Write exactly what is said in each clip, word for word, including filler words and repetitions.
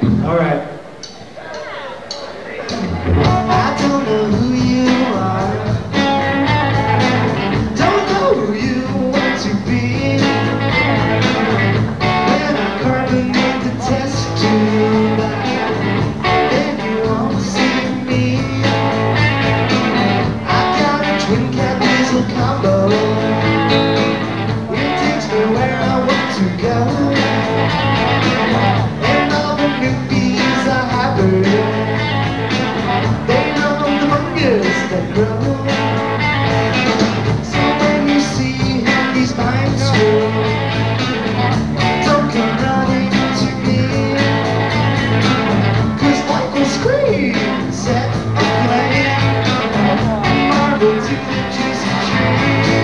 All right. I don't know who you are, don't know who you want to be. When I carbonate the test tube, then you won't see me. I've got a twin cat diesel combo, it takes me where I want to go. And all the newbies are hybrid, they know the fungus that grows. So when you see these pines grow, don't come running to me, 'cause Mike will scream and set aflame marble to the juicy tree,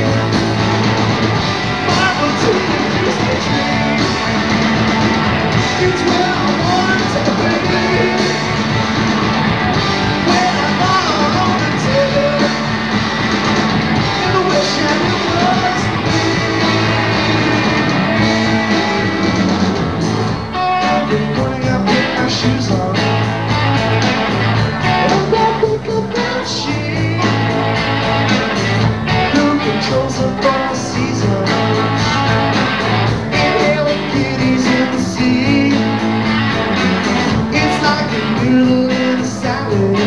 marble to the juicy tree. It's where I want to be, when I'm all on the table, and I wish I knew what to be. I've been growing up with my shoes on, and I think about she who controls the fall seasons, inhaling kitties in the sea. It's like a noodle in a salad,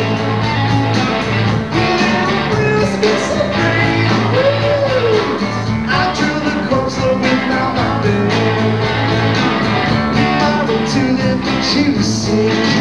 little brisket so green. Woo! I drew the coleslaw with my mouth, marble to the juicy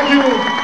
Thank you.